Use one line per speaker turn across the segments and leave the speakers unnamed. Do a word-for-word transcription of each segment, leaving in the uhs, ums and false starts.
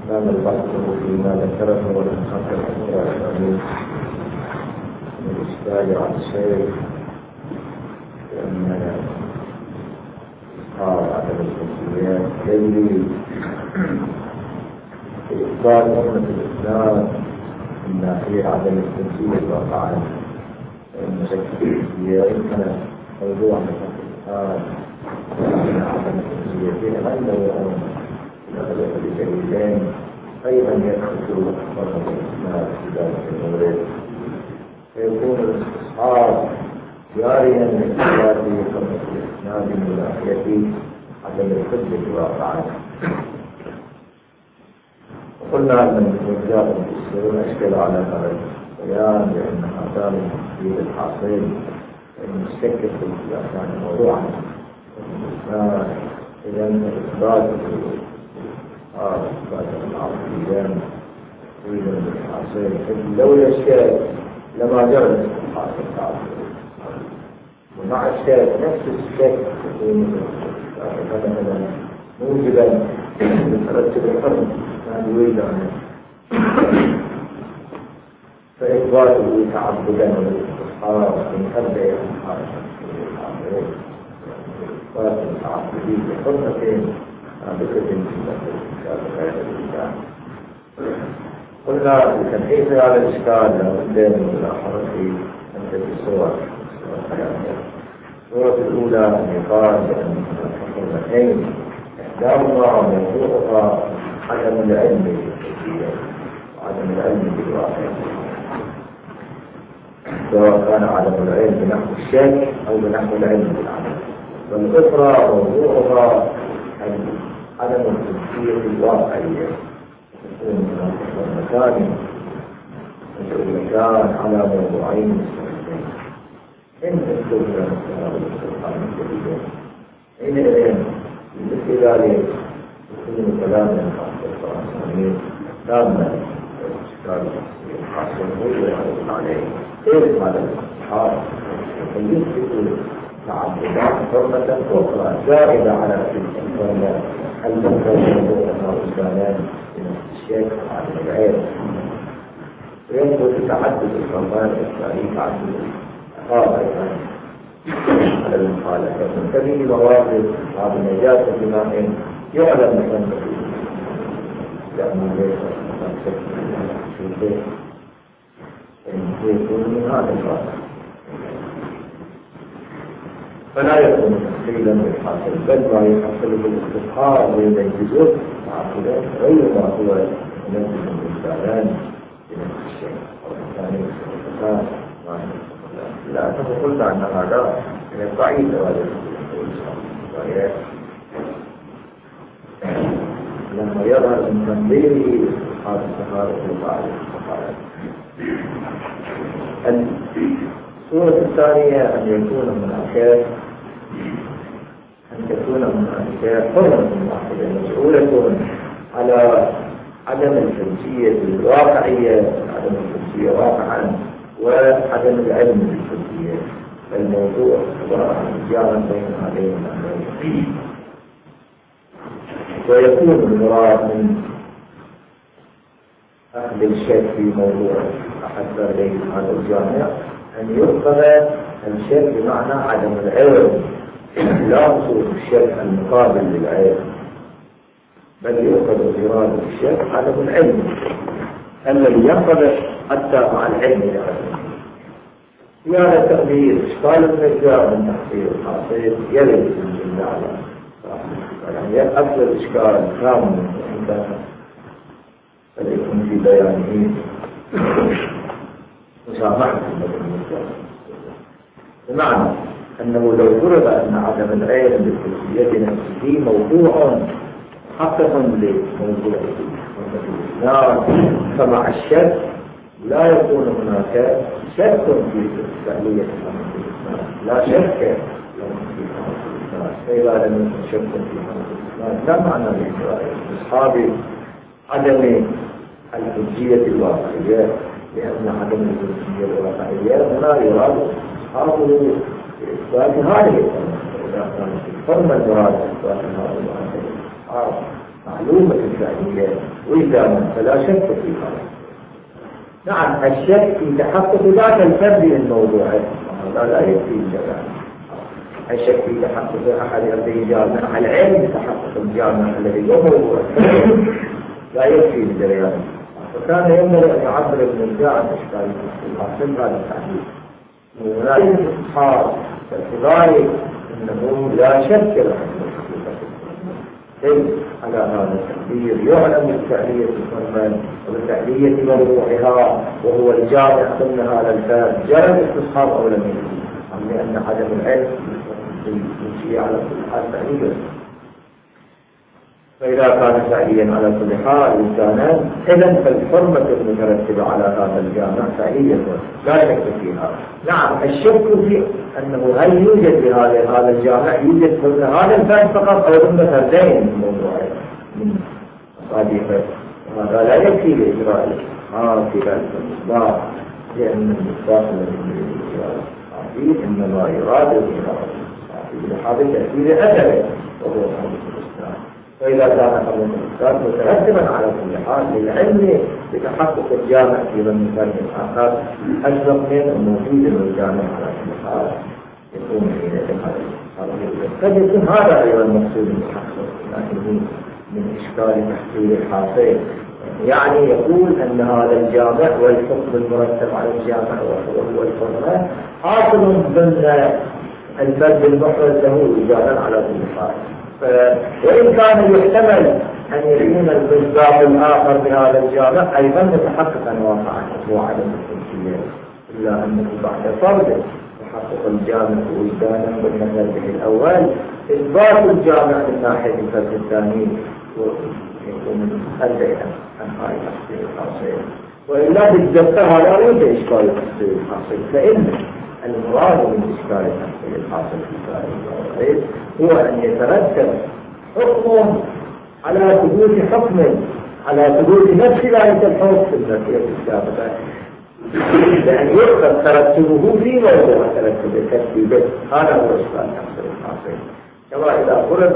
كان البحث فيما ذكره والمحقق الأمين من الإشكال على الشيء لأن إظهار عدم الجنسيات يجري في إثبات أمة الإسلام من ناحية عدم الجنسية واقعا، فإن شك الجنسية إن كان موضوعا الآن عدم الجنسية غير نوع نقلة لدليلين أيضا يدخل فرق الإسلام في ذلك المورد، فيكون الاستصحاب جاريا لإثبات فرق الإسلام من ناحية عدم الحجة واقعا. وقلنا أن المجال المفسرون أشكل على هذا البيان لأن هذان التفسير الحاصل فإن الشك في الإسلام كان موضوعا الإسلام إذا إثبات إثبات العقليان تريد الحاصل لولا الشك لما جرى الحاصل ومع الشك نفس الشك يكون مثلا موجبا لترتب الحكم كان يريد عنه فإثباته تعبدا والاستصحاب من أبدأ الحاصل إثبات التعبدي بحرمة بكثير من غير الإسلام. قلنا بتنحيث على الإشكال لابد من ملاحظة عدة صور. الصورة الأولى أن يقال بأن الحكومتين إحداهما موضوعها عدم العلم بالكيفية وعدم العلم بالواقع، سواء كان عدم العلم بنحو الشك أو بنحو العلم بالعمل، والأخرى موضوعها عدم الكيفية الواقعية تكون مكان المكان على موضوعين مختلفين. إن تكون القرآن الكريم حينئذ مثل ذلك يكون كلاما القرآن تاما إشكال الحاصل هو عليه كيف هذا الإصحاب فيثبت تعبدات حرمة أخرى زائدة على تلك الحرمة المفروض أنها إنسانان من الشيخ عن العين، ويثبت تعدد الحرمات الثانية تعدد الأخرى على المخالفة ففيه مواقف بعض النجاسة بماء يعلم من لأنه ليس مكتب في البيت يكون من هذا الواقع، فلا يكون تفصيلا بالحاصل بل ما يحصل بالاستصحاب ويميزه تعقلا غير ما هو ينزل الإنسان بنفس الشيء أو الثاني والثاني لا تقولنا أن هذا من الضعيف هذا الشيء لما يظهر من تنظيره هذا السفارة وبعض السفارات. الصورة الثانية أن يكون هناك أن تكون هناك حرمة واحدة مسؤولة على عدم الجنسية الواقعية، عدم الجنسية واقعا وعدم العلم بالجنسية، الموضوع هو جارا بين هذين الأمرين. ويكون المراد من أهل الشك في موضوع أحد بين هذا الجامع أن يؤخذ الشك بمعنى عدم العلم لا خصوص الشك المقابل للعلم، بل يؤخذ إرادة الشك عدم العلم الذي ينطبق حتى مع العلم لعلم. في هذا التقدير إشكال الرجاء من تحصيل الحاصل يرد من الله يعني أكثر إشكال كامل عند فليكن في بيانه مسامحة المجال، بمعنى أنه لو فرض أن عدم العلم بالكلية نفسه موضوع حقق لموضوع الإسلام، فمع الشك لا يكون هناك شك في فعلية الإسلام، لا شك في الإسلام، فإذا لم يكن شك في الإسلام لا معنى لإصحاب عدم الحجية الواقعية، لأن عدم الحجية الواقعية هنا يراد أصحابه بإثبات هذه الفرمة، إذا كانت الفرمة المراد بإثبات هذه الأصحاب معلومة الفعلية وإلزاما فلا شك في هذا. نعم الشك في تحقق ذات الفرد للموضوع هذا لا يكفي الجامع. الشك في تحقق أحد أربعي جامع العلم بتحقق الجامع الذي هو موضوع لا يكفي لجريان. فكان ينبغي أن يعبر ابن الجاء عن إشكال الحاصل هذا التحديد. وهناك إصحاب فالكذلك أنه لا شك له ليس على هذا التقدير يعلم بالفعلية الفرمان وبالفعلية موضوعها وهو الجامع ضمن هذا الفرد جرى الاستصحاب أو لم يكن لأن عدم العلم يمشي على كل حال فعلية. فإذا كان فعليا على كل حال إنسانا إذن فالحرمة المترتبة على هذا الجامع فعلية لا شك فيها. نعم الشك في أنه هل يوجد لهذا هذا الجامع يوجد ضمن هذا الفرد فقط أو ضمن فردين من موضوع من مصادفه هذا لا يكفي لإجراء الإسحاق في ذلك المصداق لأن المصداق الذي إنما يراد إجراء الإسحاق هذا تأثير أثره وهو حديث الإسلام. فإذا كان حرمة الإسلام مترتبا على كل حال للعلم بتحقق الجامع في ضمن فرد آخر أسبق من موجود الجامع على كل حال يكون حينئذ هذا قد يكون هذا أيضا المقصود المحقق لكن من إشكال تحصيل الحاصل يعني يقول أن هذا الجامع والحكم المرتب على الجامع وهو الحرمة حاصل ضمن الفرد المحرز له إجابة على كل حال. وإن كان يحتمل أن يكون المصداق الآخر بهذا الجامع أيضا متحققا واقعا هو عدم التمثيلية إلا أنه بعد فرض تحقق الجامع وجدانا بالنظر الأول إثبات الجامع من ناحية الفرد الثاني يكون أدعى عن هاي تحصيل الحاصل. وإلا بالجبتة هذا ليس إشكال تحصيل الحاصل فإن المراد من إشكال تحصيل الحاصل في ذلك هو أن يترتب حكم على ثبوت حكم على ثبوت نفس ذلك الحكم في النتيجة السابقة لأن يؤخذ ترتبه في موضوع ترتب الترتيب هذا هو إشكال تحصيل الحاصل. كما إذا فرض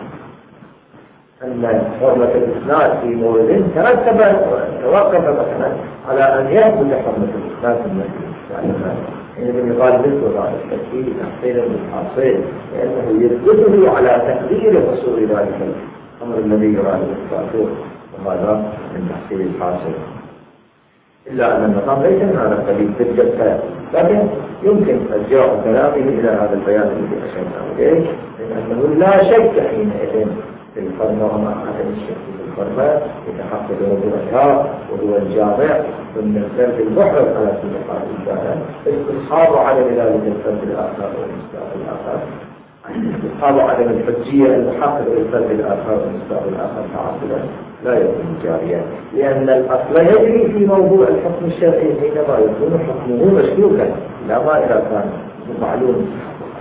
أن حرمة الإسناد في مورد ترتب توقف مثلا على أن يثبت حرمة الإسناد في المسجد يعني يقال مثل هذا التفكير تحصيلا للحاصل لأنه يثبته على تقدير حصول ذلك الأمر الذي يراد إثباته وهذا من تحصيل الحاصل. إلا أن المقام ليس من هذا القبيل في الجبهة لكن يمكن إرجاع كلامه إلى هذا البيان الذي أشرنا إليه لأنه لا شك حينئذ في الفرمة وما عدم الشك في الفرمة يتحقق موضوعها وهو الجامع ضمن الفرد المحرم على كل حال الإنسان استصحاب عدم ذلك الفرد الآخر والمصداق الآخر استصحاب عدم الحجية المحقق للفرد الآخر والمصداق الآخر تعاقبا لا يكون جاريا لأن الأصل يجري في موضوع الحكم الشرعي حينما يكون حكمه مشكوكا لا ما إذا كان معلوم.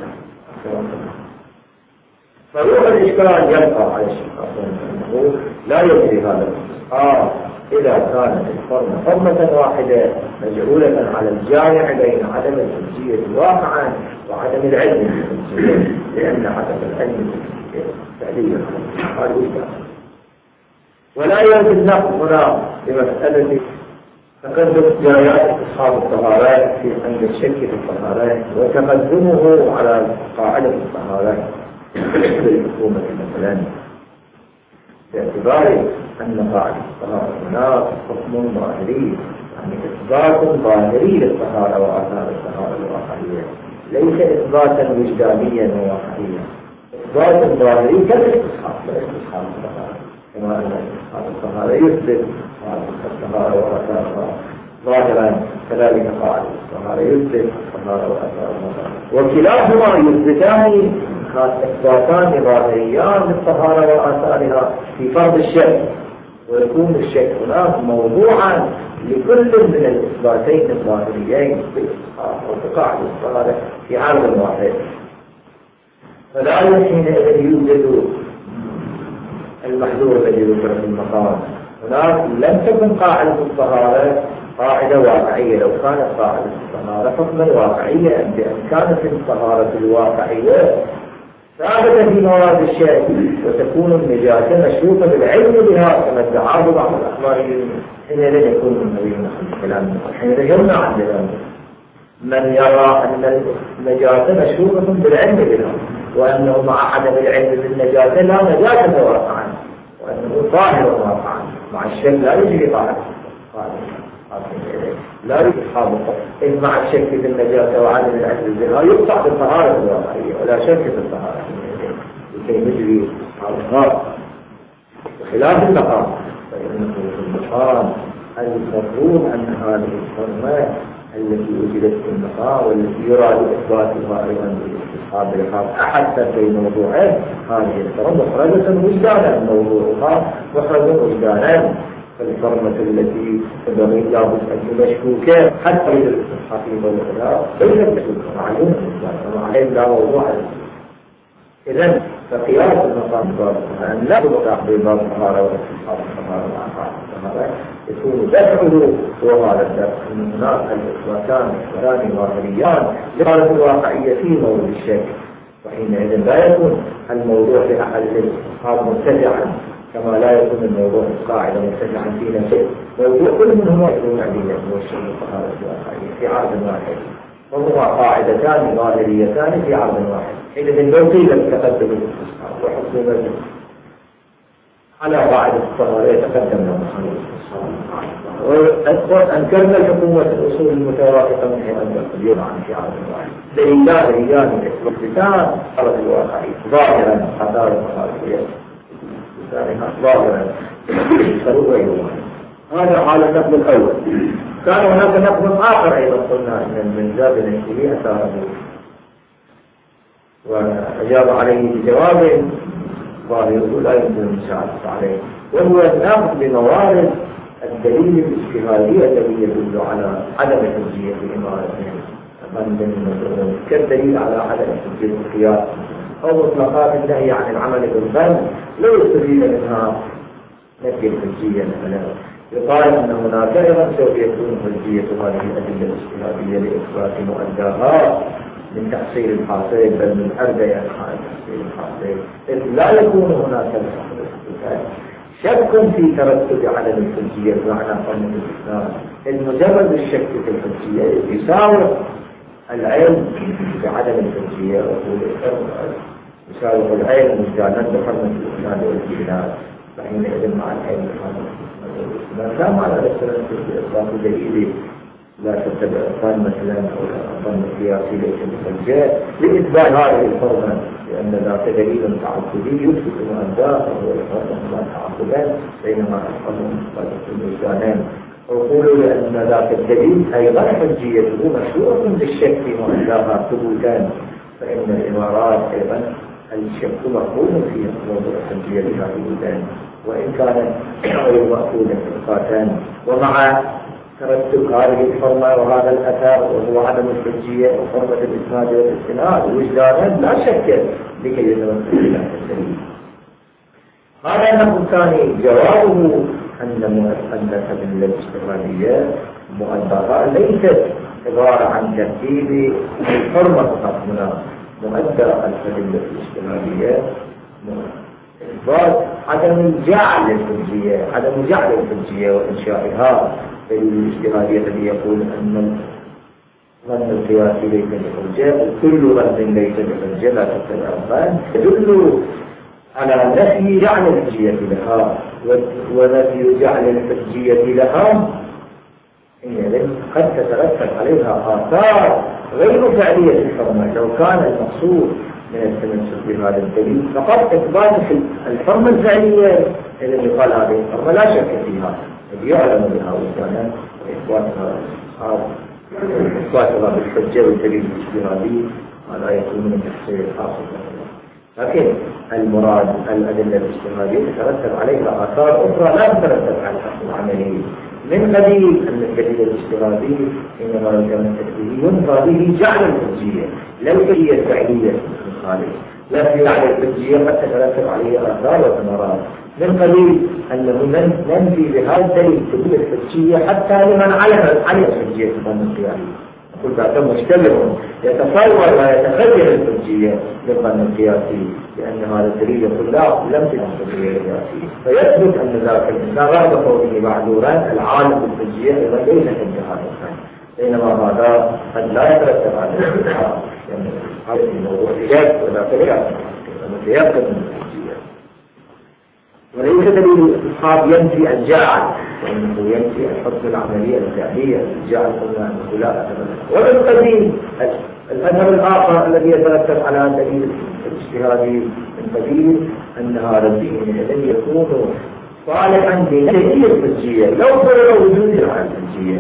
فروح الإشكال يبقى على الشيخ أنه لا يجري هذا الاستصحاب إذا كانت الفرمة فرمة واحدة مجعولة على الجامع بين عدم الحجية واقعا وعدم العلم بالحجية لأن عدم العلم بالحجية تعليل هذا ولا يوجد النقد هنا بمسألة تقدم جريات استصحاب الطهارات في عند الشك في الطهارات وتقدمه على قاعدة الطهارات بالحكومة مثلا باعتبار أن قاعدة الطهارة هناك حكم ظاهري يعني إثبات ظاهري للطهارة وآثار الطهارة الواقعية ليس إثباتا وجدانيا وواقعيا إثبات ظاهري كالاستصحاب كالاستصحاب الطهارة كما أن استصحاب الطهارة يثبت الطهارة وآثارها ظاهرا كذلك قاعدة الطهارة يثبت الطهارة وآثارها وكلاهما يثبتان إثباتان ظاهريان للطهارة وآثارها في فرض الشك ويكون الشك هناك موضوعا لكل من الإثباتين الظاهريين في الإسقاط وتقاعد الطهارة في عرض واحد. فلا حينئذ يوجد المحذور الذي ذكر في المقام هناك لم تكن قاعدة الطهارة قاعدة واقعية. لو كانت قاعدة الطهارة حكما واقعيا بأن كانت الطهارة الواقعية ثابتة في مواد الشيء، وتكون النجاسة مشروطة بالعلم بها كما ادعاه بعض الأخباريين. حينئذ يكون من الكلام حينئذ يمنع عن ذلك من يرى أن النجاسة مشروطة بالعلم بها، وأنه مع عدم العلم بالنجاسة لا نجاسة واقعا، وأنه طاهر واقعا، مع الشك لا يجري طاهر لا يجري حاضر. إذ مع الشك في النجاسة وعدم العلم بها يقطع بالطهارة الواقعية ولا شك في الطهارة لكي يجري الغار بخلاف المقام. فإنه في المقام المفروض أن هذه الحرمة التي وجدت في المقام والتي يراد إثباتها أيضا بالاستصحاب بالحق أحد في موضوعين، هذه الحرمة مخرجة وجدانا، موضوعها مخرجا وجدانا. فالحرمة التي تنبغي لابد أن مشكوكة حتى إذا الاستصحاب في موضوعها ليست مشكوكة معلومة وعليهم لا موضوع. إذن فقياس المقام باب أن لا تبقى بباب الطهارة والاستصحاب الطهارة مع الطهارة يكون دفعه وهذا الدفع من هناك الإثباتان إثباتان ظاهريان لغاية الواقعية في موضوع الشك، وحينئذ لا يكون الموضوع في أحد الاستصحاب مرتفعا كما لا يكون الموضوع القاعدة مرتفعا في نفسه. موضوع كل منهما يكون عديا هو الشك الطهارة الواقعية في عرض واحد، وهما قاعدتان ظاهريتان في عرض واحد. حينئذ لو قيل تقدم الاستصحاب وحكم على قاعدة الطهارة يتقدم له محل الاستصحاب. أنكرنا الحكومة الأصول المتوافقة من حيث القدير عن في عرض واحد. دليلان ريان الاثباتان عرض الواقعي ظاهرا خطار الطهارية ظاهرا فهو يوم. هذا حال النقل الأول. كان هناك نقل آخر أيضا قلنا أن من زاد الانتباه أثاره وأجاب عليه بجواب ظاهره لا يمكن المساعدة عليه، وهو النقل بموارد الدليل الاجتهادي الذي يدل على عدم حجية إمارته كالدليل على عدم حجية القياس أو مطلقات النهي عن العمل بالظن لا يستفيد منها نفي الحجية. مثلا يقال أن هناك أيضا سوف يكون حجية هذه الأدلة الاجتهادية لإثبات مؤداها من تحصيل الحاصل بل من أربع عن تحصيل الحاصل، إذ لا يكون هناك شك في ترتب عدم الحجية بمعنى قانون الإسلام. المجرد الشك في الحجية يساوي العلم بعدم الحجية يساوي العلم مجانا بحرمة الإسلام والجنان. فحينئذ مع العلم بحرمة الإسلام لا معنى للسلام في إطلاق دليل لا تتبع الظن مثلا أو الظن السياسي ليس بحجة لإثبات هذه الحرمة، لأن ذاك دليل تعبدي يثبت مؤداه وهو الحرمة تعبدا بينما الحرمة الإنسانين. وقولوا لأن ذاك الدليل أيضا حجيته مشروعة بالشك في مؤداها ثبوتا، فإن الإمارات أيضا الشك مقبول في موضوع الحجية لها ثبوتا وإن كان غير مأخوذا في القاتان. ومع ترتب هذه الحرمة وهذا الأثر وهو عدم الحجية وحرمة الإسناد والاستناد وجدانا لا شك لكي يتمثل إلى الدليل. هذا النقل الثاني جوابه أن الأدلة الاجتماعية مؤداها ليست عبارة عن ترتيب الحرمة فقط، هنا مؤدى الأدلة الاجتماعية إثبات عدم جعل الحجية عدم جعل الحجية وإنشائها الاجتماعية الذي يقول أن ظن القياسي ليس بحجة وكل ظن ليس بحجة لا تتبع الظن يدل على نفي جعل الحجية لها، ونفي جعل الحجية لها إذن قد تترتب عليها آثار غير فعلية الحرمة. لو كان المقصود من التمسك بهذا الدليل فقط إثبات الحرمة الفعلية إذن يقال هذه الحرمة لا شك فيها يعلم بها وكان إثباتها إثباتها بالحجة والدليل الاجتهادي ولا يكون من تحصيل الحاصل. لكن المراد الأدلة الاجتماعية تترتب عليها آثار أخرى لا تترتب على الحق العملي من قبيل أن الدليل الاجتماعي إنما يتمسك به ينفى به جعل الحجية لا الحجية الفعلية الخالية، لا في جعل الحجية قد تترتب عليها آثار وثمرات من قبيل أنه ننفي بهذا الدليل تبدو الحجية حتى لمن علم علم الحجية في ظن القيامي كل ذات مشتبه يتصور ويتخيل الحجية للظن القياسي، لأن هذا الدليل يقول لا لم تكن الحجية القياسي، فيثبت أن ذاك الإنسان رغم كونه معذورا العالم بالحجية أيضا ليس حجة هذا الإنسان، بينما هذا قد لا يترتب على الحجة، يعني هذا الموضوع إجاب وذاك القياس متيقن من الحجية. وليس دليل الاستصحاب ينفي الجاعل، وانه ينفي الحكم العمليه الفعليه الجاعل قلنا انه لا اثر. وبالقديم الاثر الاخر الذي يترتب على دليل الاجتهادي من قديم ان هذا الدين الذي يكون صالحا لنهي الحجيه لو فرض وجود على الحجيه.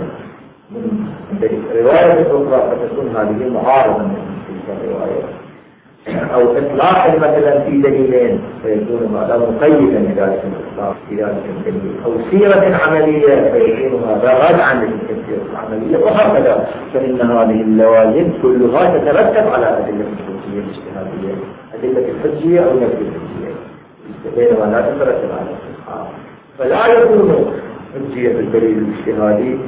من روايه اخرى فتكون هذه معارضه من تلك الروايه، أو إطلاق مثلا في دليلين فيكون هذا مقيدا لذلك الإطلاق في ذلك الدليل، أو سيرة عملية فيكون هذا رادعا للسيرة العملية، وهكذا. فإن هذه اللوازم كلها تترتب على أدلة الحجية الاجتهادية، أدلة الحجية أو نفي الحجية، بينما لا تترتب على الاستصحاب. فلا يكون حجية الدليل الاجتهادي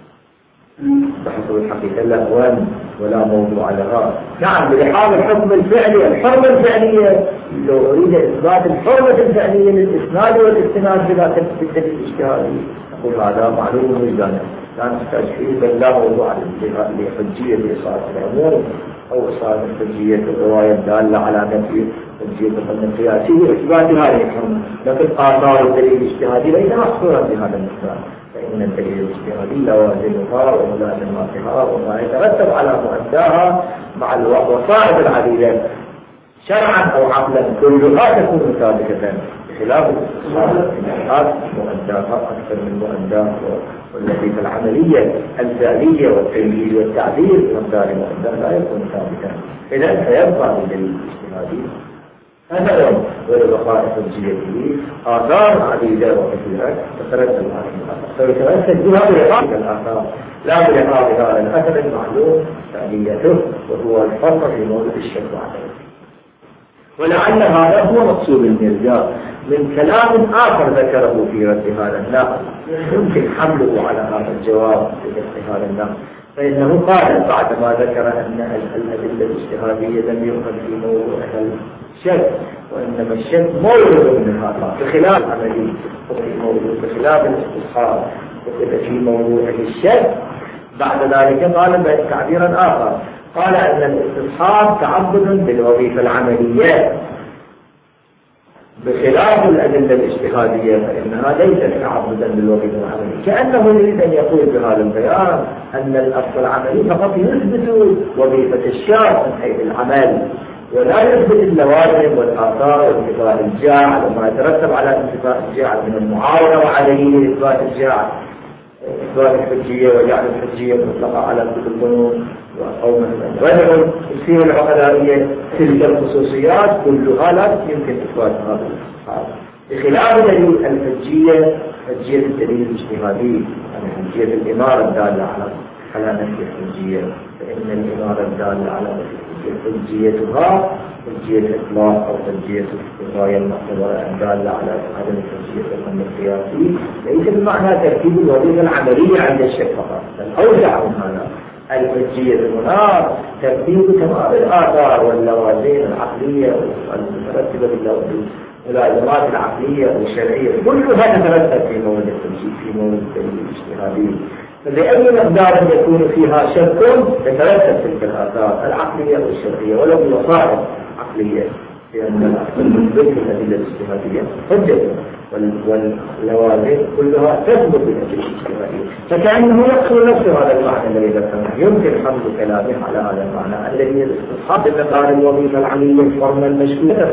بحسب الحقيقة لا وان ولا موضوع لها. نعم بلحاظ الحكم الفعلي، الحرمة الفعلية لو أريد إثبات الحرمة الفعلية للإسناد والاستناد بذات الدليل الاجتهادي نقول هذا معلوم وجدانه لا نحتاج فيه، بل لا موضوع لحجية لإصابة العموم أو إصابة حجية الرواية الدالة على نفي حجية الظن القياسي وإثبات هذه الحرمة. لكن آثار الدليل الاجتهادي ليس محصورا بهذا المثال، فإن الدليل الاجتهادي لوازمها وملازماتها وما يترتب على مؤداها مع الوصائب العديدة شرعا أو عقلا كلها تكون ثابتة، بخلاف الإلحاد مؤداها أكثر من مؤداها، والتي في العملية الفعلية والتنفيذ والتعبير مقدار مؤداها لا يكون ثابتا. إذا سيبقى الدليل الاجتهادي مثلا ولبقاء حجيته آثار عديدة وكثيرة تترتب على الآثار، فيتمثل بها بلقاء الآثار لا بلقاء هذا الأثر المعلوم فعليته وهو الفرق في موضوع الشك وعدمه. ولعل هذا هو مقصود المرجع من كلام آخر ذكره في رد هذا النقل يمكن حمله على هذا الجواب في رد هذا النقل، فإنه قال بعدما ذكر أن الأدلة الاجتهادية لم يؤخذ في موضوع الشك، وإنما الشك مورد من هذا بخلاف العملي وفي موضوع بخلاف الاستصحاب وفي موضوع الشك. بعد ذلك قال تعبيرا آخر، قال أن الاستصحاب تعبد بالوظيفة العملية بخلاف الأدلة الاجتهادية فإنها ليست تعبدا بالوظيفة العملية، كأنه يريد أن يقول بهذا البيان أن الأصل العملي فقط يثبت وظيفة الشرع من حيث العمل ولا يثبت اللوازم والآثار وانتفاء الجاعل وما يترتب على انتفاء الجاعل من المعاونة عليه لإثبات الجاعل، إثبات الحجية وجعل الحجية مطلقة على كل الظنون أو مثلا غيرهم يصير العقلائية تلك الخصوصيات كلها لا يمكن إثبات هذا الاستصحاب، بخلاف دليل الحجية حجية الدليل الاجتهادي يعني حجية الإمارة الدالة على على نفي الحجية، فإن الإمارة الدالة على نفي حجيتها حجية الإطلاق أو حجية الغاية المعتبرة الدالة على عدم حجية الظن القياسي ليس بمعنى ترتيب الوظيفة العملية عند الشك فقط، بل أوسع من هذا. الحجية هنا ترتيب تمام الآثار واللوازم العقلية المترتبة بالملازمات العقلية والشرعية كلها تترتب في مورد التمثيل في مورد الدليل الاجتهادي، فلأي مقدار يكون فيها شك تترتب تلك الآثار العقلية والشرعية ولو بوسائط عقلية، لأن المثبت في الأدلة الاجتهادية حجة واللوازم كلها تثبت بالأدلة الاجتهادية، فكأنه يقصد نفسه هذا المعنى الذي ذكرناه. يمكن حمل كلامه على هذا المعنى الذي الاستصحاب بمقدار الوظيفة العملية الفرمة المشكلة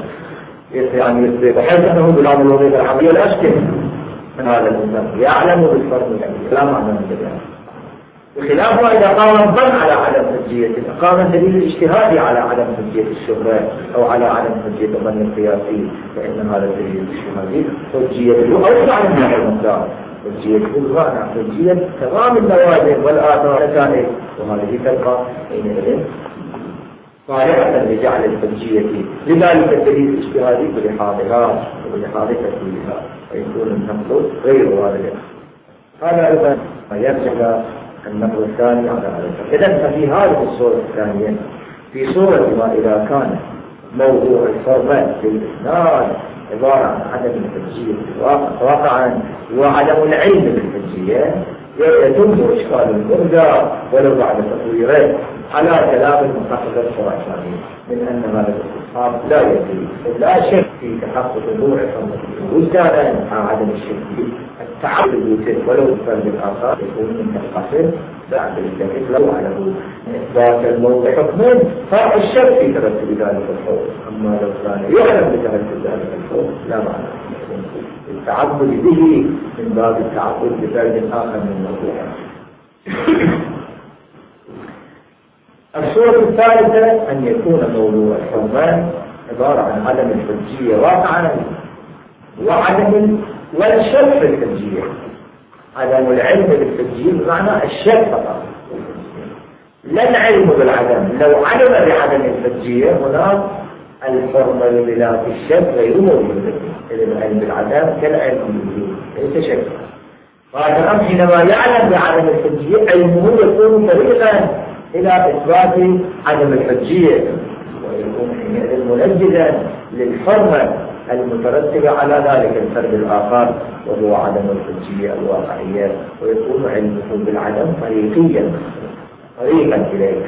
يعني بحيث أنه بالعمل الوظيفة العملية لا أشكل من هذا الإنسان يعلم بالفرق العملي لا معنى من ذلك، بخلافه إذا قام الظن على عدم حجيته قام الدليل الاجتهادي على عدم حجية الشبهة أو على عدم حجية الظن القياسي، فإن هذا الدليل الاجتهادي حجيته أوسع من هذا المقدار، حجيته بمعنى حجية تمام اللوازم والآثار النتائج، وهذه تبقى حينئذ صالحة لجعل الحجية، لذلك الدليل الاجتهادي بلحاظها وبلحاظ ترتيبها ويكون النقل غير هذا. هذا أيضا يرجع النقل الثاني على هذا الفرق. إذن ففي هذه الصورة الثانية في صورة ما إذا كان موضوع الفرمان في الإسناد عبارة عن عدم الحجية واقعا وعدم العلم بالحجية يتم إشكال المرجع ولو بعد تطويره على كلام المحقق الخراساني من أن هذا الاستصحاب لا يجري لا شك في تحقق موضوع الفرمان وجدانا مع عدم الشك التعبد ولو بفرد الآثار يكون من القصر بعد التكليف لو على إثبات الموضوع حكمين فرع الشك في ترتب ذلك الحكم. أما لو كان يعلم بترتب ذلك الحكم لا معنى التعبد به من باب التعبد بفرد آخر من الموضوع. الصورة الثالثة أن يكون موضوع الحرمان عبارة عن عدم الحجية واقعا وعدم والشك في الحجية. عدم العلم بالحجية بمعنى الشك فقط لا العلم بالعدم. لو علم بعدم الحجية هناك الحرمة بلا في الشك غير موجود. العلم بالعدم كالعلم بالوجود ليس شك. هذا الأمر حينما يعلم بعدم الحجية علمه يكون طريقا إلى إثبات عدم الحجية ويكون حينئذ منجدا للحرمة المترتبة على ذلك الفرد الآخر وهو عدم الحجية الواقعية ويكون علمه بالعدم طريقيا طريقا إليه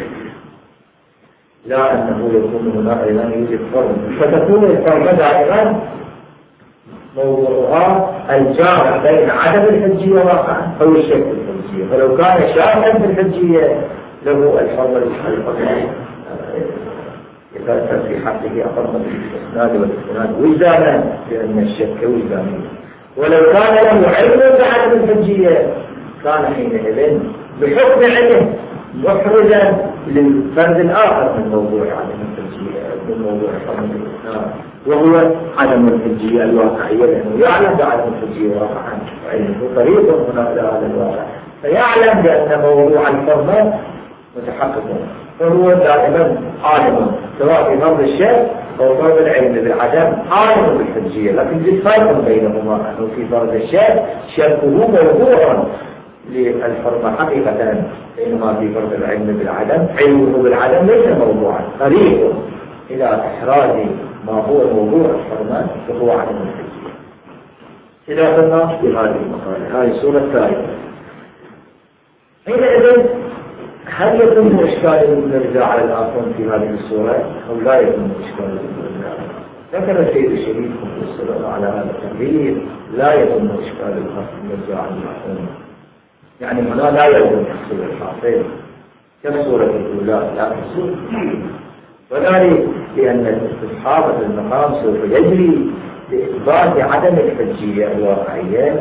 لا أنه يكون هناك أيضا يوجد فرد. فتكون الفرد دائما موضوعها الجامع بين عدم الحجية واقعا أو الشك في الحجية. فلو كان شاكا في الحجية له الحرمة الحقيقية يتأثر في حقه أقرب الإسناد والإسناد وجدانا لأن الشك وجداني. ولو كان له علم بعدم الحجية كان حينئذ بحكم علمه محرزا للفرد الآخر من موضوع عدم الحجية من موضوع حرمة الإسناد وهو عدم الحجية الواقعية لأنه يعلم بعدم الحجية واقعا وعلمه طريق هناك لهذا الواقع فيعلم بأن موضوع الحرمة متحقق فهو دائما عالم سواء في فرض الشك أو فرض العلم بالعدم عالم بالحجية. لكن في فرق بينهما أنه في فرض الشك شكه موضوع للحرمة حقيقة بينما في فرض العلم بالعدم علمه بالعدم ليس موضوعا طريق إلى إحراز ما هو موضوع الحرمة وهو عدم الحجية. إذا قلنا في هذه المقالة هذه الصورة الثالثة حينئذ هل يتم إشكال المرجع على الآخرين في هذه الصورة أو لا يتم إشكال المرجع؟ ذكر السيد الشريف والسلام على هذا التقرير لا يتم إشكال المرجع على الآخرين يعني هنا لا يتم تحصيل الحاصل كالصورة الأولى لا تحصيل وذلك لأن الاستصحاب في المقام سوف يجري لإثبات عدم الحجية الواقعية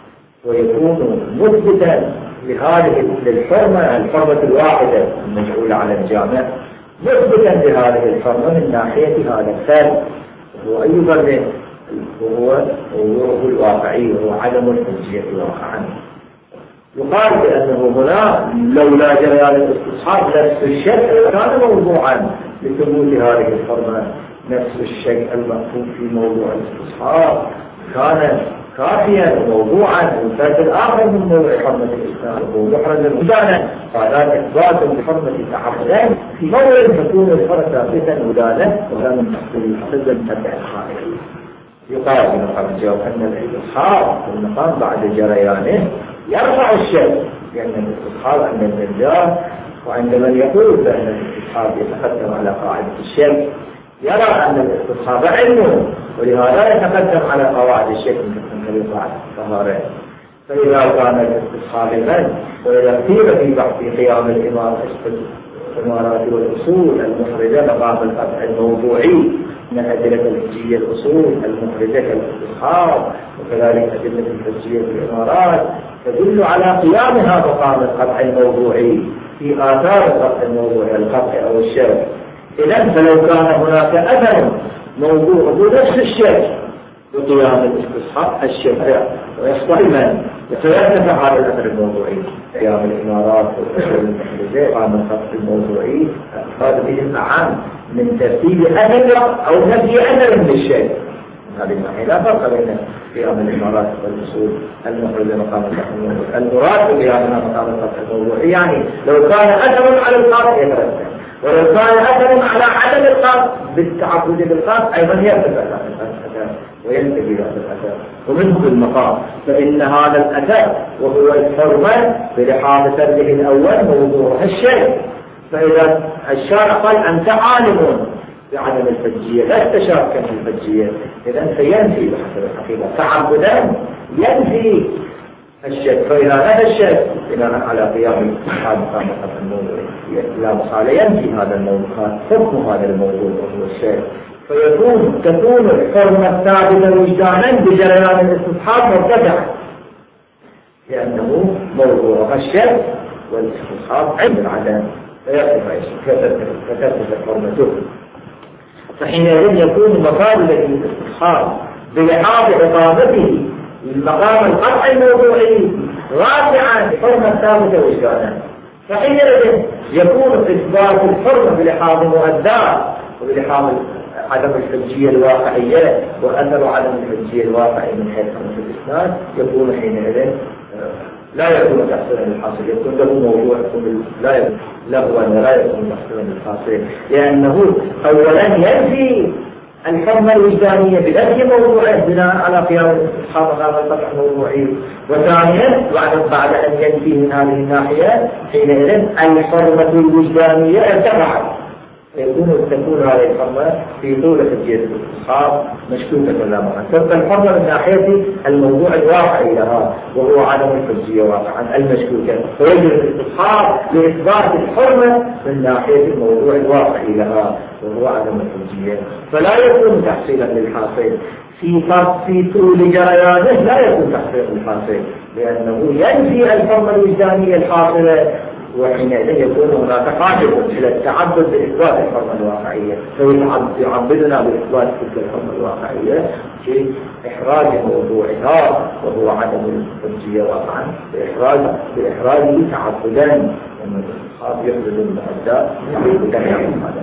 ويكون مثبتا لهذه للحرمة الحرمة الواحدة المجعولة على الجامع مثبتا لهذه الحرمة من ناحية هذا الفرد وهو أي فرد وهو وهو الواقعي وهو عدم الحجية واقعا. يقال بأنه هنا لولا جريان الاستصحاب نفس الشيء كان موضوعا لثبوت هذه الحرمة نفس الشيء المفهوم في موضوع الاستصحاب كان كافيا موضوعا والفرد الآخر من موضوع حرمة الإسلام وهو محرز المدانة فهذا إثبات لحرمة التحرزين في موضوع تكون الفرد ثابتا مدانة ولا من تحصيل الحرزة تبع الخارج. يقال بنقام الجواب أن الاستصحاب في المقام بعد جريانه يرفع الشك لأن الاستصحاب عند الرجال وعند من يقول بأن الاستصحاب يتقدم على قاعدة الشك يرى أن الاستصحاب علمه ولهذا يتقدم على قواعد الشك من قواعد الطهارة. فإذا كان الاستصحاب من ويكثير في بحث قيام الإمام الإمارات والأصول المخرجة مقام القطع الموضوعي من أدلة الحجية الأصول المخرجة كالاستصحاب وكذلك أدلة الحجية في الإمارات تدل على قيامها مقام القطع الموضوعي في آثار القطع الموضوعي القطع أو الشك. إذن فلو كان هناك أثر موضوع بنفس الشك بقيام الاستصحاب الشك ويصطحب من يترتب على الأثر الموضوعي قيام الإمارات والأصول المخرجة قام القطع الموضوعي هذا به أعم من ترتيب أثر أو نفي أثر من الشك هذه الناحية لا فرق بين قيام الإمارات والأصول المخرج مقام القطع الموضوعي. المراد بقيامها مقام القطع الموضوعي يعني لو كان أثر على القاط يترتب، ولو كان أثر على عدم القاط بالتعبد بالقاط أيضا يرتفع الأثر وينتهي هذا الأثر. ومنه المقام، فإن هذا الأثر وهو الحرمة بلحاظ سرده الأول موضوعها الشيء. فإذا الشارع قال أنت عالم بعدم الحجية لا تشارك في الحجية، إذا سينفي بحسب الحقيقة تعبدا ينفي الشك. فإذا هذا الشك بناء على قيام هذا مقام الموضوع لا محالة ينفي هذا الموضوع حكم هذا الموضوع وهو الشك، فيكون تكون الحرمة الثابتة وجدانا بجريان الاستصحاب مرتفعة لأنه موضوعها الشك والاستصحاب عند العدم فيرتفع فترتفع حرمته. فحينئذ يكون المقام الذي الاستصحاب بلحاظ إقامته المقام القطعي الموضوعي رافعا حرمة ثابتة وجدانا، فحينئذ يكون إثبات الحرمة بلحاظ مؤداه وبلحاظ عدم الحجية الواقعية وأثر عدم الحجية الواقعي من حيث حرمة الإسناد يكون حينئذ لا يكون تحصيلا للحاصل، يكون له موضوع يكون لا يكون له ولا يكون تحصيلا للحاصل، لأنه أولا ينفي الحرمة الوجدانية بنفي موضوعه بناء على قيام الاستصحاب هذا القطع الموضوعي، وثانيا بعد بعد أن ينفي من هذه الناحية حينئذ الحرمة الوجدانية ارتفعت، يكون تكون هذه الحرمة في طول حجية الاستصحاب مشكوكة لا محل. تبقى الحرمة من ناحية الموضوع الواقعي لها وهو عدم الحجية واقعا المشكوكة، فيجب الاستصحاب لإثبات الحرمة من ناحية الموضوع الواقعي لها وهو عدم الحجية، فلا يكون تحصيلا للحاصل في في طول جريانه، لا يكون تحصيلا للحاصل لأنه ينفي الحرمة الوجدانية الحاصلة، وحينئذ يكون هناك حاجة إلى التعبد بإثبات الحرمة الواقعية، فيعبدنا بإثبات تلك الحرمة الواقعية في إحراج موضوعها وهو عدم الحجية واقعا بإحراج بإحراجه تعبدا، لأن الأصحاب يحدث المؤدى تعبدا يعمل هذا.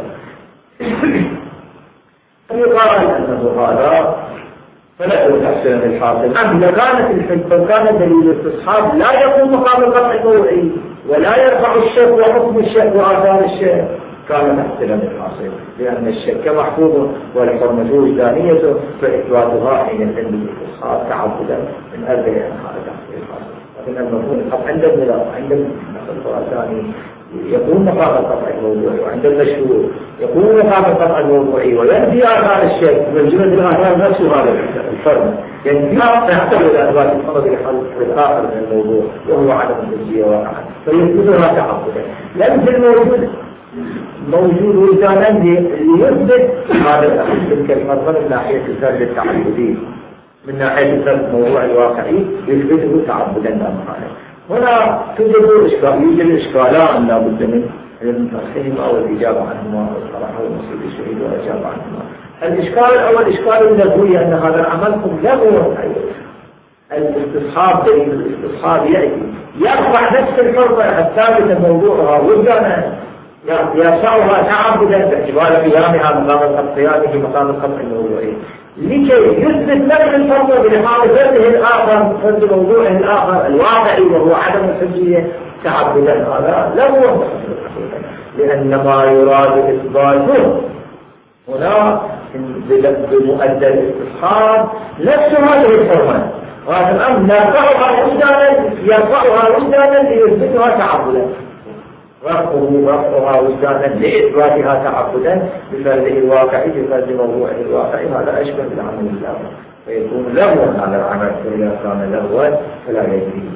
فيقال أنه هذا فلا يكون تحصيلا للحاصل. إذا كانت الحجة كان دليل الاستصحاب لا يكون مقام القطع الموضوعي ولا يرفع الشك وحكم الشك وآثار الشك كان تحصيلا للحاصل، لأن الشك محفوظ والحرمة وجدانية فإثباتها حين يتم الاستصحاب تعبدا من أربع هذا تحصيل الحاصل. لكن المفهوم الحق عند الملاك عند النص الثاني يكون مقام القطع الموضوعي، وعند المشهور يكون مقام القطع الموضوعي وينفي آثار الشك من جملة الآثار نفسه هذا الفرق، ينفيها فيعتبر الأثبات الفرق الآخر من الموضوع وهو عدم الحجية واقعا فيثبتها تعبدا. لأن الموجود موجود وجدانا ليثبت هذا تلك الفرق من ناحية الفرق التعبدي، من ناحية الفرق الموضوع الواقعي يثبته تعبدا لا محالة. هنا توجد إشكال يوجد إشكالان لا بد من التفصيل أو الإجابة عنهما أو الصراحة والمسؤول الشهيد والإجابة عنهما. الإشكال الأول إشكال اللغوي أن هذا العمل قد لغو الاستصحاب دليل الاستصحاب يأتي يرفع نفس الحرمة الثابتة موضوعها وجدانا يرفعها تعبدا باعتبار قيامها مقام القطع في مقام القطع الموضوعي لكي يثبت نفس الفرق بلحاظ فرده الآخر فرد موضوعه الآخر الواقعي وهو عدم الحجية تعبدا. هذا لا هو لأن ما يراد إثباته هنا بمؤدى الاستصحاب نفس هذه الحرمة، وهذا الأمر نرفعها وجدانا يرفعها وجدانا ليثبتها تعبدا، رفعها وجدانا لإثباتها تعبدا بفرده الواقعي بفرد موضوعه الواقعي. هذا أشبه بالعمل اللغوي فيكون لغوا على العمل، فإذا كان لغوا فلا يجري.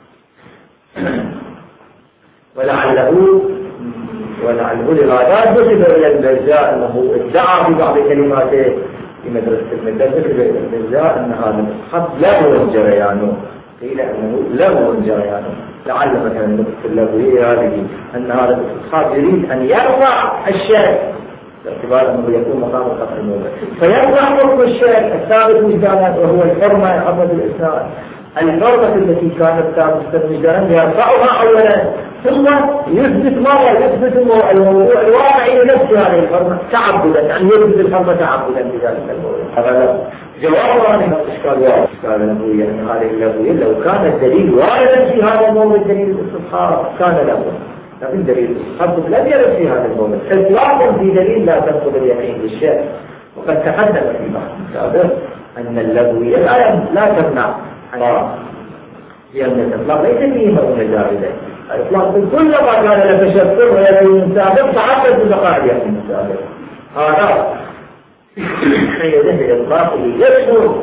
ولعله ولعله لغايات نسب إلى البرزاء أنه ادعى في بعض كلماته في مدرسة المدرسة نسب إلى البرزاء أن هذا الخط لغو جريانه، قيل أنه لغو جريانه. لعل مثلا النقطة اللغوية هذه أن هذا الخط يريد أن يرفع الشيء باعتبار أنه يكون مقام القطع الموضوع فيرفع حكم الشيء الثابت وجدانا وهو الحرمة حرمة الإسناد. الحرمة التي كانت ثابتة وجدانا يرفعها أولا ثم يثبت مرة يثبت الموضوع الواقعي لنفس هذه الحرمة تعبدا، يعني يثبت الحرمة تعبدا بذلك الموضوع. هذا جواب هذه الإشكال واضح. إشكال النبوية أن هذه النبوية لو كان الدليل واردا في هذا الموضوع دليل الاستصحاب كان له، لكن دليل الاستصحاب لم يرد في هذا الموضوع. إطلاقا في دليل لا تنقض اليقين بالشيء، وقد تقدم في بحث سابق أن اللغوية لا لا تمنع حرام، لأن الإطلاق ليس فيه مؤونة زائدة. الإطلاق كل ما كان لك شك ويقين سابق تعبد ببقاء اليقين السابق. هذا حيث الإطلاق يشمل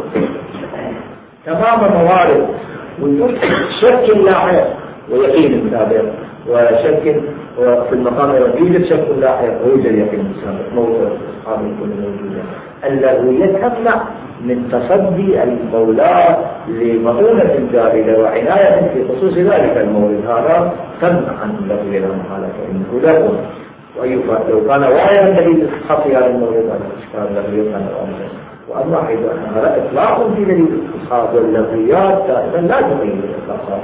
تمام موارد وجود شك لاحق ويقين سابق، وشك وفي المقام يوجد شك لاحق ويوجد يقين سابق. موضوع الاستصحاب يكون موجودا. اللغوية تمنع من تصدي المولى لمؤونة زائدة وعناية في خصوص ذلك المولد، هذا تمنع عن اللغوية لا محالة، فإنه له لو كان واعيا دليل الاستصحاب في هذا المولد هذا الاشكال اللغوية كان واعيا. وأما حيث أن هذا إطلاق في دليل الاستصحاب واللغويات دائما لا تغير الإطلاقات،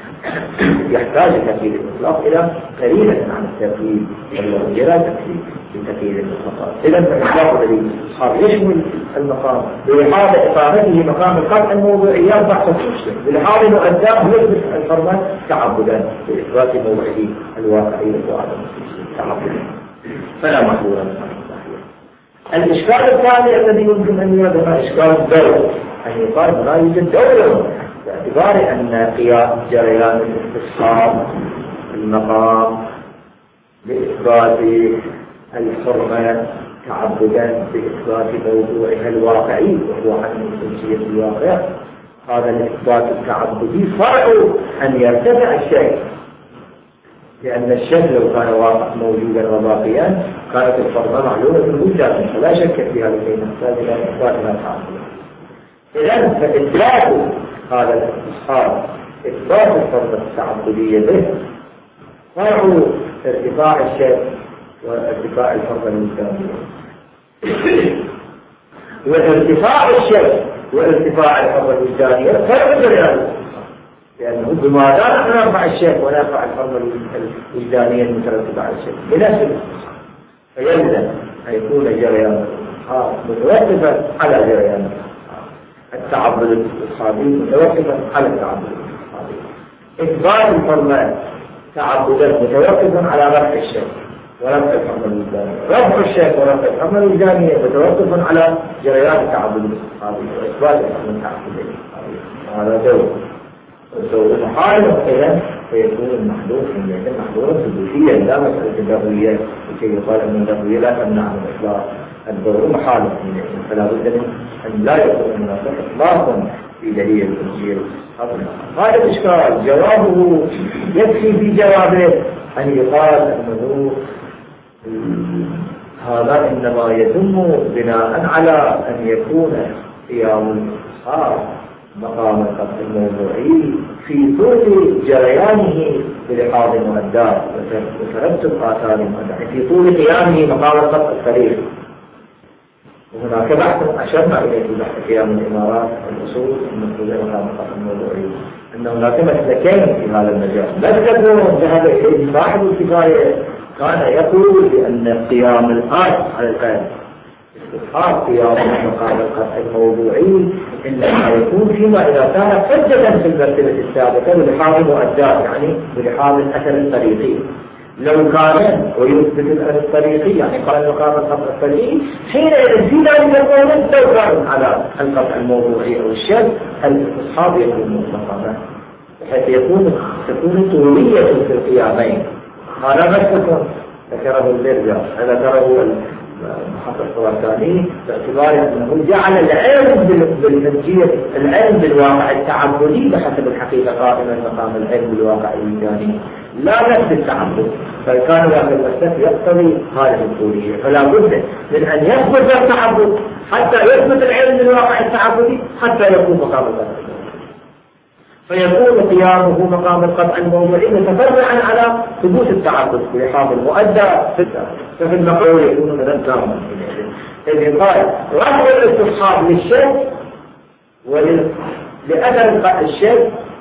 يحتاج تكييف الإطلاق إلى قليلا عن التكييف واللغوية لا تكفي بتكييف الإطلاقات. إذا فإطلاق دليل الاستصحاب يشمل المقام بلحاظ إقامته مقام القطع الموضوعيات بحث المسلم، بلحاظ مؤداه يثبت الحرمة تعبدا بإثبات موضعه الواقعي وعدم تعبدا، فلا محظور من هذا. الإشكال الثاني الذي يمكن أن يرد هو إشكال الدولة، أن يقال لا يوجد دولة باعتبار أن قيام جريان الاستصحاب المقام بإثبات الحرمة تعبدا بإثبات موضوعها الواقعي وهو عن خصوصية الواقع، هذا الإثبات التعبدي فرع أن يرتفع الشيء، لأن الشيء لو كان واقع موجودا وباقيا كانت الحرمة معلومة بالوجود، فلا شك في هذا الشيء نحتاج إلى إثباتها تعبدا. إذن فإثبات هذا الاستصحاب إثبات الحرمة التعبدية به فرع ارتفاع الشيء وارتفاع الحرمة الإسلامية. وارتفاع الشيء وارتفاع الحرمة الإسلامية فرع جريان، لأنه بماذا نحن نرفع الشيء ونرفع الحرمة الوجدانية المترتبة على الشيء بنفس الاستصحاب، فيلزم أن يكون جريان الاستصحاب متوقفا على جريان التعبد الاستصحابي متوقفا على التعبد الاستصحابي. إثبات الحرمة تعبدا متوقفا على رفع الشيء ورفع الحرمة الوجدانية، رفع الشيء ورفع الحرمة الوجدانية متوقفا على جريان التعبد الاستصحابي وإثبات الحرمة التعبدية. هذا دور دور محال، وكذا فيكون المحدود من محدودا ثبوتيا لا مسألة اللغوية لكي يقال أن اللغوية لا تمنع من إطلاق الدور محال، فلا بد من أن لا يكون هناك إطلاقا في دليل التنزيل. هذا الإشكال جوابه يكفي في جوابه أن يقال أنه هذا إنما يتم بناء على أن يكون قيام الاستصحاب مقام القطع الموضوعي في طول جريانه بلحاظ مؤداه وترتب آثار مؤداه في طول قيامه مقام القطع التاريخي. وهناك بحث أشرنا إليه في بحث قيام الإمارات والأصول المنقولة مقام القطع الموضوعي، أن هناك مسلكين في هذا المجال. مسلك ذهب إليه صاحب الكفاية كان يقول بأن قيام الآن على الآن استصحاب قيام مقام القطع الموضوعي إنما يكون فيما إذا كان حجة في المرتبة السابقة بلحاظ مؤداه، يعني بلحاظ الأثر الطريقي. لو كان ويثبت الأثر الطريقي يعني قال مقام القطع الطريقي، حينئذ في ذلك المولد دوران على القطع الموضوعي أو الشد الاستصحاب يكون مقاما، بحيث يكون تكون طولية في القيامين. هذا مسلك ذكره البرجع، ذكره محقق الخراساني باعتبار أنه جعل العلم بالمنجية العلم بالواقع التعبدي بحسب الحقيقة قائما مقام العلم بالواقع الوجداني لا نفس التعبد، فكان ذاك المسلك يقتضي هذه الطولية، فلا بد من أن يثبت التعبد حتى يثبت العلم بالواقع التعبدي حتى يكون مقام القطع، فيكون قيامه مقام القطع الموضوعي متفرعا على ثبوت التعبد بلحاظ المؤدى ففي المقول يكون مذكرا. إذ قال رفع الاستصحاب للشيء ولأثر الشيء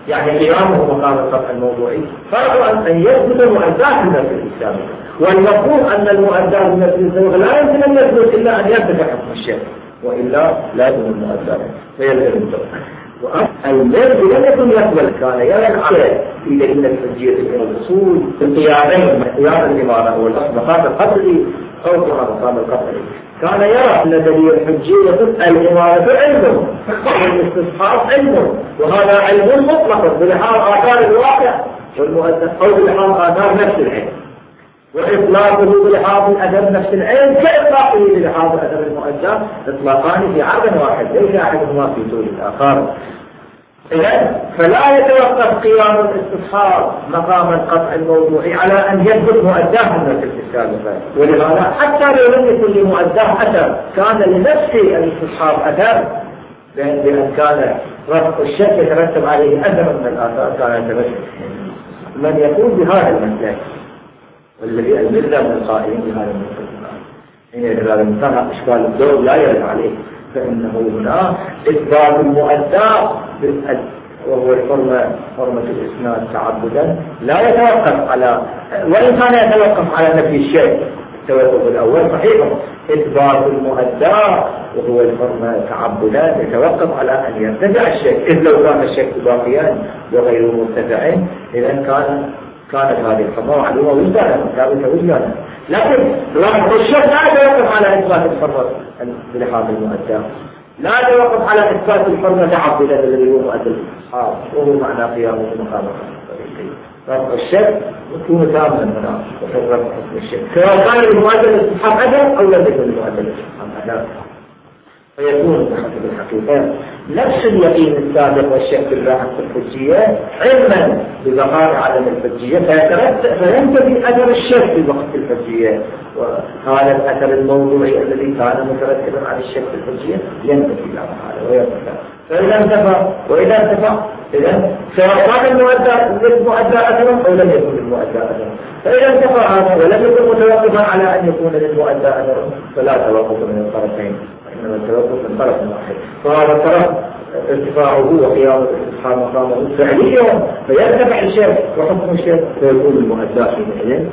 يعني قيامه مقام القطع الموضوعي فرض أن يثبت المؤداه بالنفس الإسلامي، والمفهوم أن المؤداه بالنفس الإسلامي لا يمكن أن يثبت إلا أن يثبت حكم الشيء، وإلا لازم المؤداه فيلزم التوقيع. المرد لم يكن يقبل، كان يرى العقل في دليل الحجية من الأصول في القيامين، قيام الإمارة والمقام القطعي أو مقام القطعي، كان يرى أن دليل الحجية الإمارة علم والاستصحاب علم، وهذا علم مطلق بلحاظ آثار الواقع والمؤدى أو بلحاظ آثار نفس العلم، وإطلاقه بلحاظ الأدب نفس العلم كإطلاقه بلحاظ الأدب المؤدى إطلاقان في عقد واحد ليس أحدهما في طول الآخر. إذن فلا يتوقف قيام الاستصحاب مقام القطع الموضوعي على أن يثبت مؤداه من السابقة، ولهذا حتى لو لم يكن لمؤداه أثر كان لنفس الاستصحاب أثر، بأن كان رفع الشك يترتب عليه أثر من الآثار كان يترتب من يقول بهذا المسلك، والذي المرد من القائلين بهذا المسلك حين يدل المثال إشكال الدور لا يرد عليه، فإنه هنا إثبات المؤدى وهو الحرمة حرمة الإسناد تعبدا لا يتوقف على، وإن كان يتوقف على نفي الشيء التوقف الأول صحيح، إثبات المؤدى وهو الحرمة تعبدا يتوقف على أن يرتفع الشيء، إذ لو كان الشيء باقيا وغير مرتفع إذا كان كانت هذه الحرمة معلومة وجدانا ثابتة وجدانا، لكن رفض الشك لا يتوقف على إثبات الحرمة بلحاظ المؤدى، لا يتوقف على إثبات الحرمة تعبدا الذي هو مؤدى الاستصحاب وهو معنى قيامه مقام رفض الشك يكون تاما هنا وفي رفض الشك سواء كان المؤدى الاستصحاب أدى أو لم يكن المؤدى الاستصحاب أدى، فيكون بحسب الحقيقة نفس اليقين السابق والشك اللاحق في الحجية علما ببقاء عدم الحجية فينتفي أثر الشك في وقت الحجية، وهذا الأثر الموضوعي الذي كان مترتبا على الشك في الحجية ينتفي إلى هذا ويرتفع. فإذا انتفى وإذا انتفى إذا سواء كان المؤدى للمؤدى أثر أو لم يكن للمؤدى أثر، فإذا انتفى هذا ولم يكن متوقفا على أن يكون للمؤدى أثر فلا توقف من الطرفين، إنما التوقف من طرف واحد، فهذا الطرف ارتفاعه وقيام الاستصحاب مقامه فعليا فيرتفع الشيء وحكم الشيء فيكون المؤدى حينئذ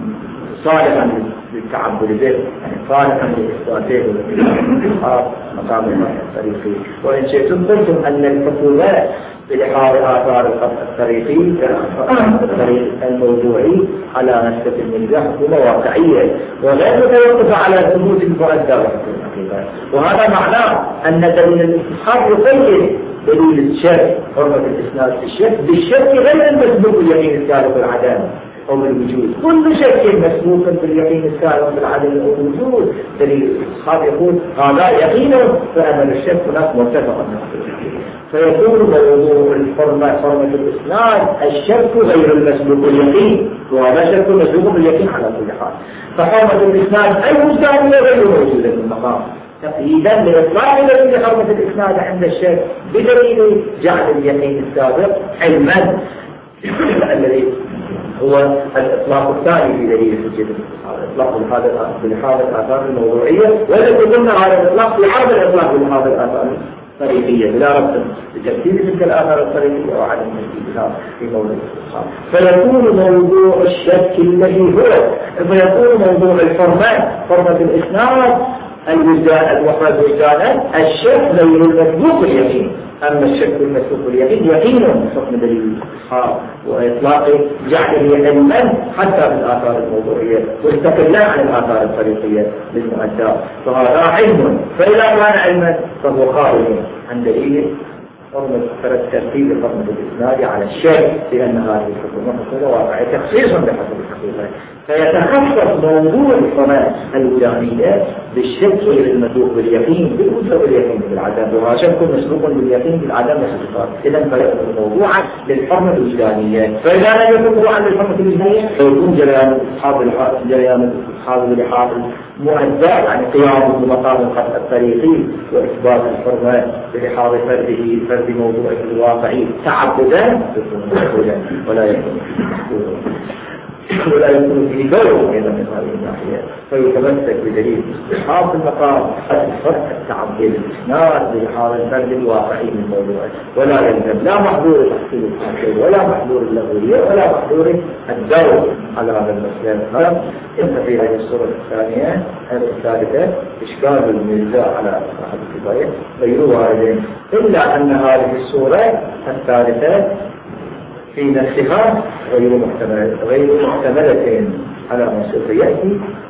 صالحا للتعبد به، يعني صالحا لإثباته والاستصحاب مقام الطريقي. وإن شئتم قلتم أن الحكومات بلحاظ آثار القطع الطريقي الطريق الموضوعي على نسبة المنزاح حكومة واقعية وغير متوقفة على ثبوت المؤدى وحكم الحقيقة، وهذا معناه أن دليل الاستصحاب يقيد دليل الشك حرمة الإسناد في الشك بالشك غير المسبوق باليقين السابق والعدم أو بالوجود، كل شك مسبوق باليقين السابق بالعدم أو بالوجود دليل الاستصحاب يقول هذا يقينه فأمل الشك هناك مرتفع، فيكون موضوع الحرمة حرمة الإسناد الشك غير المسبوق باليقين، وهذا شك مسبوق باليقين على كل حال، فحرمة الإسناد المجدانية غير موجودة في المقام تقييدا لإطلاق دليل حرمة الإسناد عند الشك بدليل جعل اليقين السابق علما الذي هو الإطلاق الثاني في دليل حجية الإطلاق بلحاظ الآثار الموضوعية، والذي قلنا هذا الإطلاق في حال الإطلاق بلحاظ الآثار الطريقية بلا ربط بترتيب تلك الآثار الطريقية وعدم ترتيبها في موضوع الاستصحاب، فيكون موضوع الشك الذي هو فيكون موضوع الحرمة حرمة الإسناد الوجدان الوحدة وجدانا الشك غير المسبوق باليقين، أما الشك المسبوق باليقين يقين حكم دليل الاستصحاب وإطلاق جعله علما حتى في الآثار الموضوعية واستقلالا عن الآثار الطريقية للمؤدى، فهذا علم، فإذا كان علما فهو خارج عن دليل حرمة ترتيب حرمة الإسناد على الشك لأن هذه الحكومة حكومة واقعية تخصيصا بحسب الحقيقة، فيتخصص موضوع الحرمة الوجدانية بالشك غير المسبوق باليقين بالوجود باليقين بالعدم، وهذا شك مسبوق باليقين بالعدم والصفات، إذا فيكون موضوعا للحرمة الوجدانية، فإذا لم يكن موضوعا للحرمة الوجدانية فيكون جريان الاستصحاب جريان الاستصحاب بلحاظ مؤدى يعني قيامه بمقام القطع الطريقي وإثبات الحرمة بلحاظ فرده فرد موضوعه الواقعي تعبدا ولا يكون ولا يكون فيه دور أيضا من هذه الناحية، فيتمسك بدليل استصحاب المقام حتى فرق التعبير الإسناد بهذا الفرد الواقعي من موضوعه، ولا يلزم لا محظور تحصيل التحصيل ولا محظور اللغوية ولا محظور الدور على هذا المسألة. إن في هذه الصورة الثانية الثالثة إشكال الميزاء على صاحب الكفاية غير واردين، إلا أن هذه الصورة الثالثة في نفسها غير محتملة غير محتملة على ما سوف يأتي